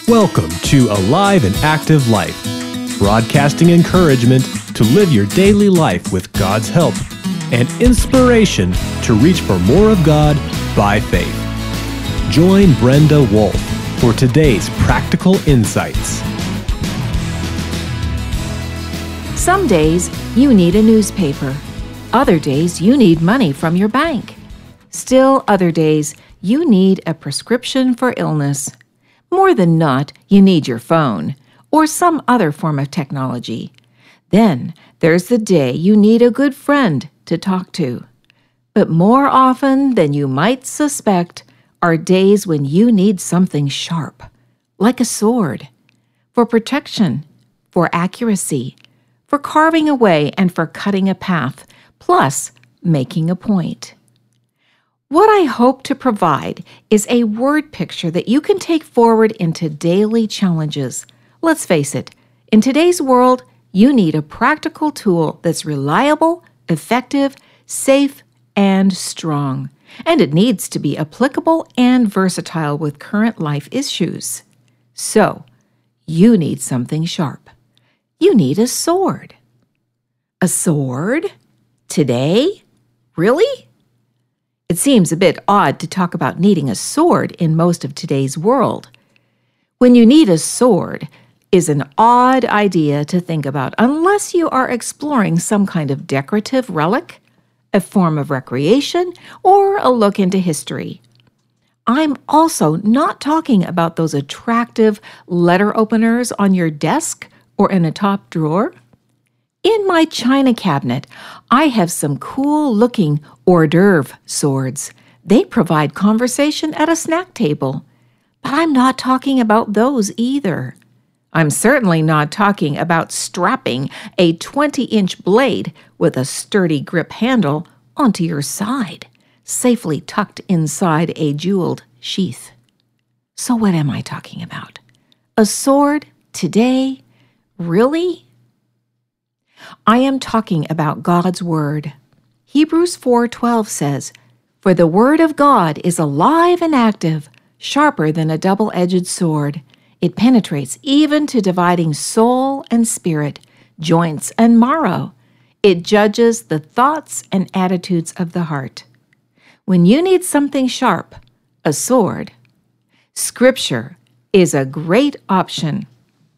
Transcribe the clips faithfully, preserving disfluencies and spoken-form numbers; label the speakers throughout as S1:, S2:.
S1: Welcome to Alive and Active Life, broadcasting encouragement to live your daily life with God's help and inspiration to reach for more of God by faith. Join Brenda Wolf for today's practical insights.
S2: Some days you need a newspaper. Other days you need money from your bank. Still other days you need a prescription for illness. More than not, you need your phone or some other form of technology. Then there's the day you need a good friend to talk to. But more often than you might suspect are days when you need something sharp, like a sword, for protection, for accuracy, for carving away and for cutting a path, plus making a point. What I hope to provide is a word picture that you can take forward into daily challenges. Let's face it, in today's world, you need a practical tool that's reliable, effective, safe, and strong. And it needs to be applicable and versatile with current life issues. So, you need something sharp. You need a sword. A sword? Today? Really? It seems a bit odd to talk about needing a sword in most of today's world. When you need a sword is an odd idea to think about unless you are exploring some kind of decorative relic, a form of recreation, or a look into history. I'm also not talking about those attractive letter openers on your desk or in a top drawer. In my china cabinet, I have some cool-looking hors d'oeuvre swords. They provide conversation at a snack table. But I'm not talking about those either. I'm certainly not talking about strapping a twenty-inch blade with a sturdy grip handle onto your side, safely tucked inside a jeweled sheath. So what am I talking about? A sword today? Really? I am talking about God's Word. Hebrews four twelve says, "For the Word of God is alive and active, sharper than a double-edged sword. It penetrates even to dividing soul and spirit, joints and marrow. It judges the thoughts and attitudes of the heart." When you need something sharp, a sword, Scripture is a great option.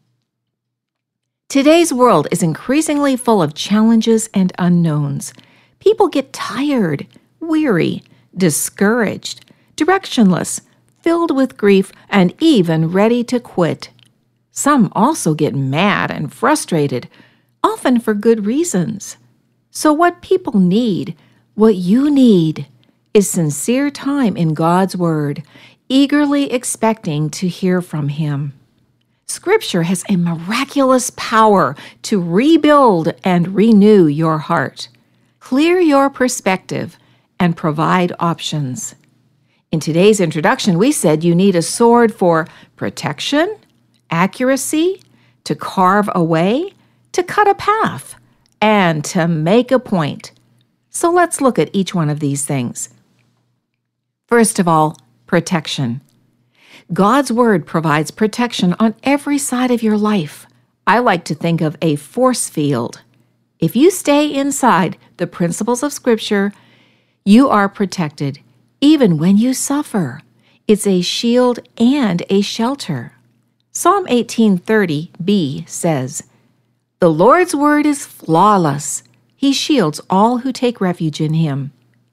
S2: Today's world is increasingly full of challenges and unknowns. People get tired, weary, discouraged, directionless, filled with grief, and even ready to quit. Some also get mad and frustrated, often for good reasons. So what people need, what you need, is sincere time in God's Word, eagerly expecting to hear from Him. Scripture has a miraculous power to rebuild and renew your heart, clear your perspective, and provide options. In today's introduction, we said you need a sword for protection, accuracy, to carve away, to cut a path, and to make a point. So let's look at each one of these things. First of all, protection. God's Word provides protection on every side of your life. I like to think of a force field. If you stay inside the principles of Scripture, you are protected, even when you suffer. It's a shield and a shelter. Psalm eighteen thirty b says, "The Lord's word is flawless. He shields all who take refuge in Him."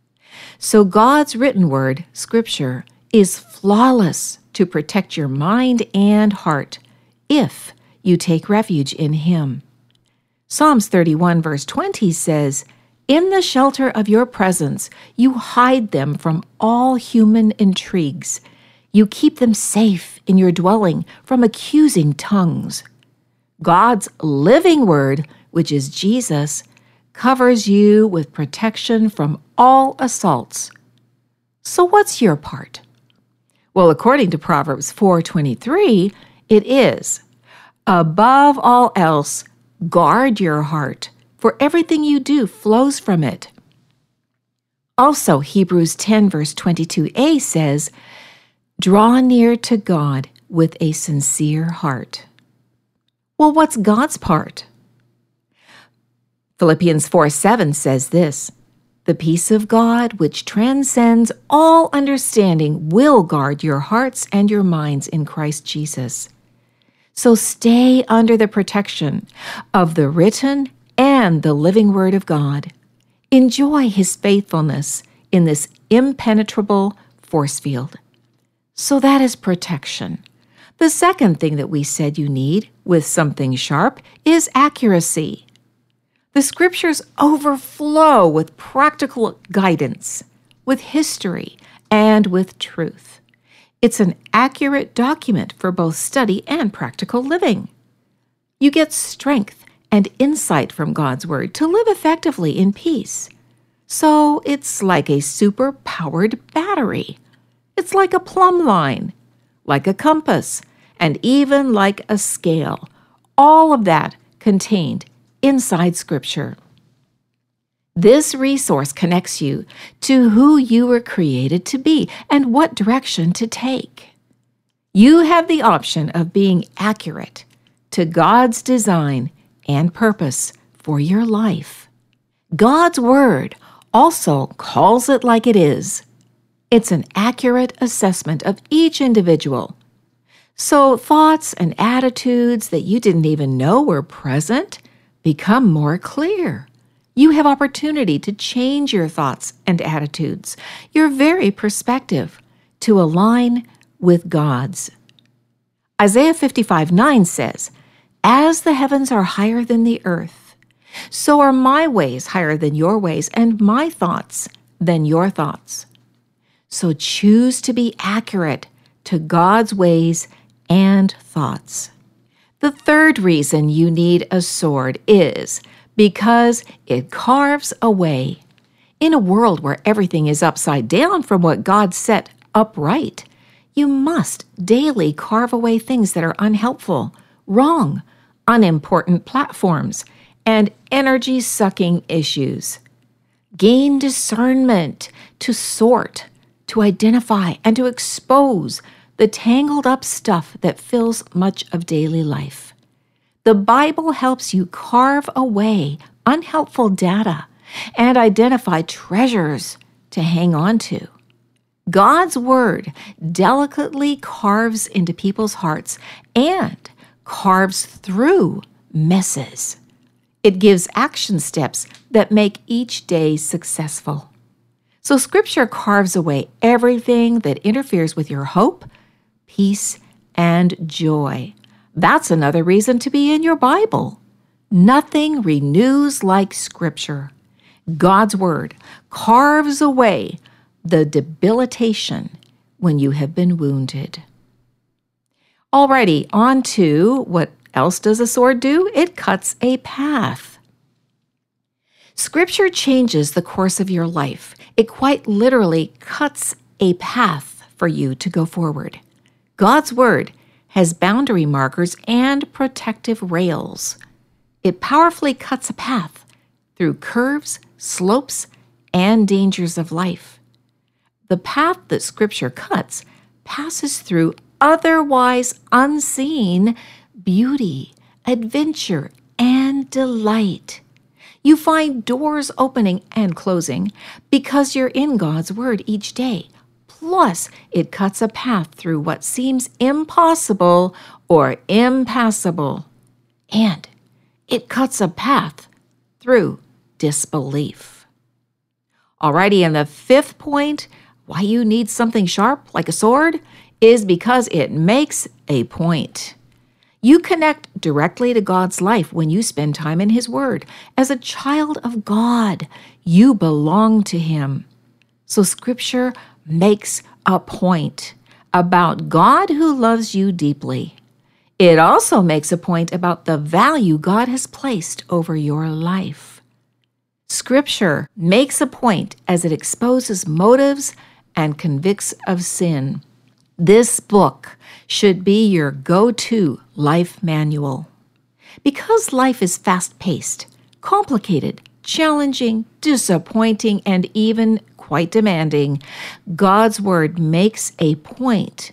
S2: So God's written word, Scripture, is flawless to protect your mind and heart if you take refuge in Him. Psalms thirty-one verse twenty says, "In the shelter of your presence, you hide them from all human intrigues. You keep them safe in your dwelling from accusing tongues." God's living word, which is Jesus, covers you with protection from all assaults. So what's your part? Well, according to Proverbs four twenty-three, it is, "Above all else, guard your heart, for everything you do flows from it." Also, Hebrews ten verse twenty-two a says, "Draw near to God with a sincere heart. Well, what's God's part? Philippians four seven says this, "The peace of God, which transcends all understanding, will guard your hearts and your minds in Christ Jesus." So stay under the protection of the written and the living Word of God. Enjoy His faithfulness in this impenetrable force field. So that is protection. The second thing that we said you need with something sharp is accuracy. The Scriptures overflow with practical guidance, with history, and with truth. It's an accurate document for both study and practical living. You get strength and insight from God's Word to live effectively in peace. So it's like a super-powered battery. It's like a plumb line, like a compass, and even like a scale. All of that contained inside Scripture. This resource connects you to who you were created to be and what direction to take. You have the option of being accurate to God's design and purpose for your life. God's Word also calls it like it is. It's an accurate assessment of each individual. So thoughts and attitudes that you didn't even know were present become more clear. You have opportunity to change your thoughts and attitudes, your very perspective, to align with God's. Isaiah fifty-five nine says, "As the heavens are higher than the earth, so are my ways higher than your ways, and my thoughts than your thoughts." So choose to be accurate to God's ways and thoughts. The third reason you need a sword is because it carves away. In a world where everything is upside down from what God set upright, you must daily carve away things that are unhelpful, wrong, unimportant platforms, and energy-sucking issues. Gain discernment to sort, to identify, and to expose the tangled up stuff that fills much of daily life. The Bible helps you carve away unhelpful data and identify treasures to hang on to. God's Word delicately carves into people's hearts and carves through messes. It gives action steps that make each day successful. So Scripture carves away everything that interferes with your hope, peace, and joy. That's another reason to be in your Bible. Nothing renews like Scripture. God's Word carves away the debilitation when you have been wounded. Alrighty, on to what else does a sword do? It cuts a path. Scripture changes the course of your life. It quite literally cuts a path for you to go forward. God's Word has boundary markers and protective rails. It powerfully cuts a path through curves, slopes, and dangers of life. The path that Scripture cuts passes through otherwise unseen beauty, adventure, and delight. You find doors opening and closing because you're in God's Word each day. Plus, it cuts a path through what seems impossible or impassable. And it cuts a path through disbelief. Alrighty, and the fifth point, why you need something sharp like a sword, is because it makes a point. You connect directly to God's life when you spend time in His Word. As a child of God, you belong to Him. So Scripture makes a point about God who loves you deeply. It also makes a point about the value God has placed over your life. Scripture makes a point as it exposes motives and convicts of sin. This book should be your go-to life manual. Because life is fast-paced, complicated, challenging, disappointing, and even quite demanding, God's Word makes a point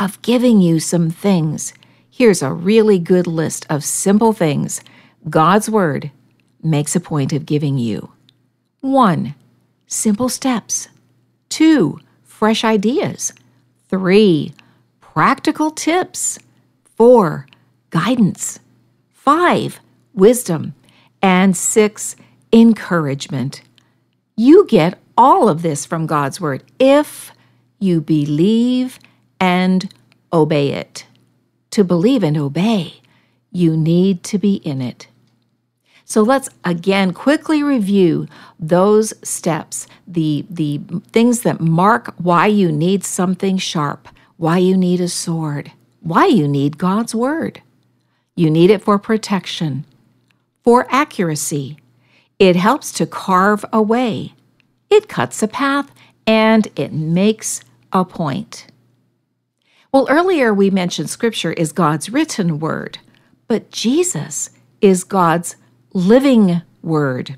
S2: of giving you some things. Here's a really good list of simple things God's Word makes a point of giving you. One, simple steps. Two, fresh ideas. Three, practical tips. Four, guidance. Five, wisdom. And six, encouragement. You get all of this from God's Word if you believe and obey it. To believe and obey, you need to be in it. So let's again quickly review those steps, the, the things that mark why you need something sharp, why you need a sword, why you need God's Word. You need it for protection, for accuracy. It helps to carve a way. It cuts a path, and it makes a point. Well, earlier we mentioned Scripture is God's written Word, but Jesus is God's living Word.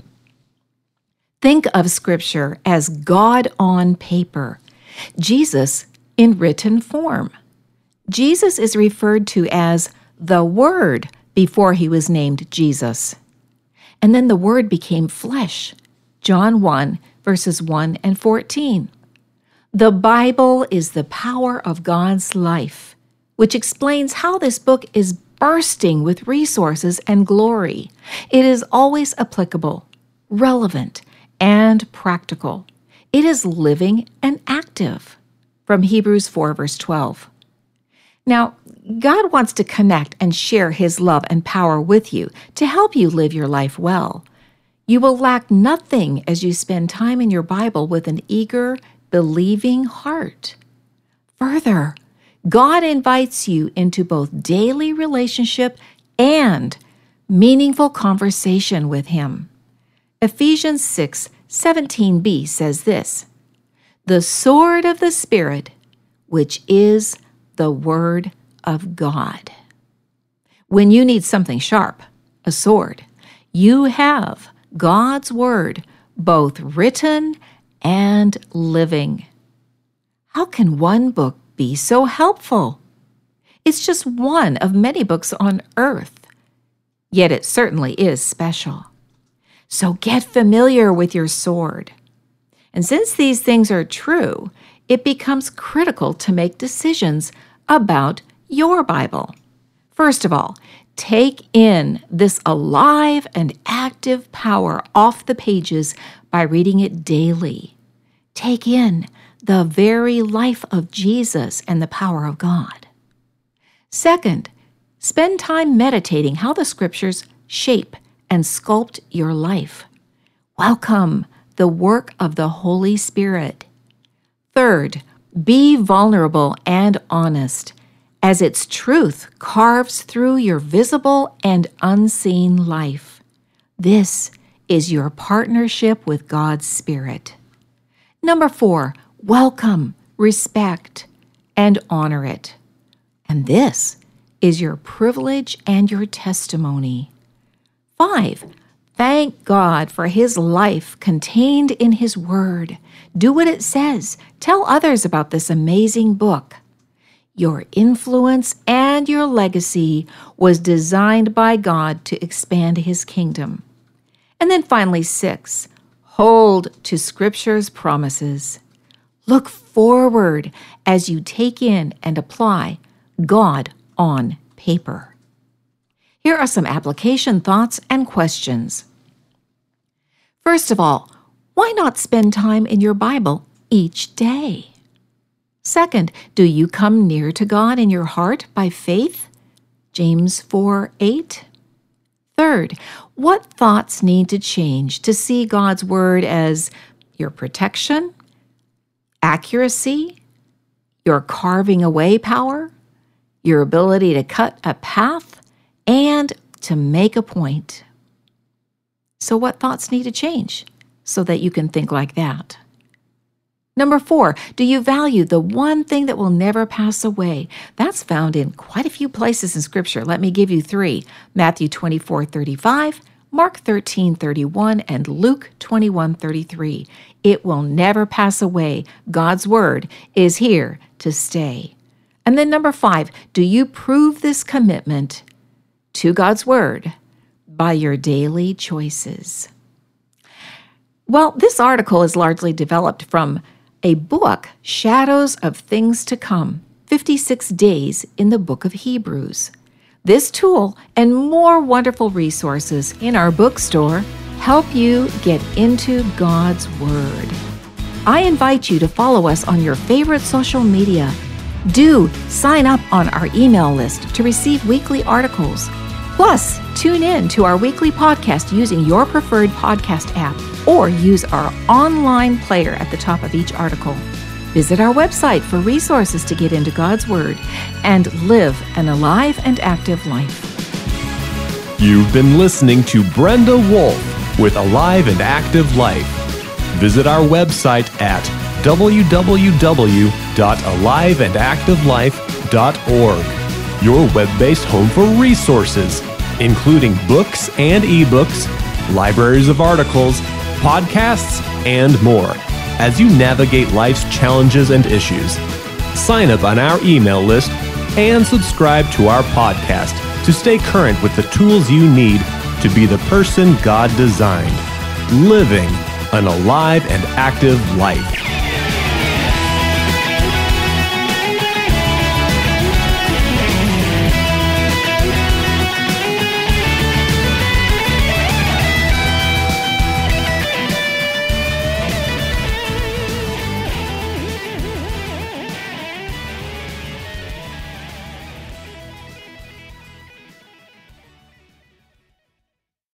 S2: Think of Scripture as God on paper, Jesus in written form. Jesus is referred to as the Word before he was named Jesus. And then the Word became flesh. John one, verses one and fourteen. The Bible is the power of God's life, which explains how this book is bursting with resources and glory. It is always applicable, relevant, and practical. It is living and active. From Hebrews four, verse twelve. Now, God wants to connect and share his love and power with you to help you live your life well. You will lack nothing as you spend time in your Bible with an eager, believing heart. Further, God invites you into both daily relationship and meaningful conversation with him. Ephesians six seventeen b says this, "The sword of the Spirit, which is the Word of God." When you need something sharp, a sword, you have God's Word, both written and living. How can one book be so helpful? It's just one of many books on earth, yet it certainly is special. So get familiar with your sword. And since these things are true, it becomes critical to make decisions about your Bible. First of all, take in this alive and active power off the pages by reading it daily. Take in the very life of Jesus and the power of God. Second, spend time meditating how the Scriptures shape and sculpt your life. Welcome the work of the Holy Spirit. Third, be vulnerable and honest, as its truth carves through your visible and unseen life. This is your partnership with God's Spirit. Number four, welcome, respect, and honor it. And this is your privilege and your testimony. Five, thank God for his life contained in his word. Do what it says. Tell others about this amazing book. Your influence and your legacy was designed by God to expand his kingdom. And then finally, six, hold to Scripture's promises. Look forward as you take in and apply God on paper. Here are some application thoughts and questions. First of all, why not spend time in your Bible each day? Second, do you come near to God in your heart by faith? James four eight. Third, what thoughts need to change to see God's Word as your protection, accuracy, your carving away power, your ability to cut a path, and to make a point? So what thoughts need to change so that you can think like that? Number four, do you value the one thing that will never pass away? That's found in quite a few places in Scripture. Let me give you three: Matthew twenty-four thirty-five, Mark thirteen thirty-one, and Luke twenty-one thirty-three. It will never pass away. God's Word is here to stay. And then number five, do you prove this commitment to God's Word by your daily choices? Well, this article is largely developed from a book, Shadows of Things to Come, fifty-six Days in the Book of Hebrews. This tool and more wonderful resources in our bookstore help you get into God's Word. I invite you to follow us on your favorite social media. Do sign up on our email list to receive weekly articles. Plus, tune in to our weekly podcast using your preferred podcast app or use our online player at the top of each article. Visit our website for resources to get into God's Word and live an alive and active life.
S1: You've been listening to Brenda Wolf with Alive and Active Life. Visit our website at w w w dot alive and active life dot org, your web-based home for resources, including books and ebooks, libraries of articles, podcasts, and more, as you navigate life's challenges and issues. Sign up on our email list and subscribe to our podcast to stay current with the tools you need to be the person God designed, living an alive and active life.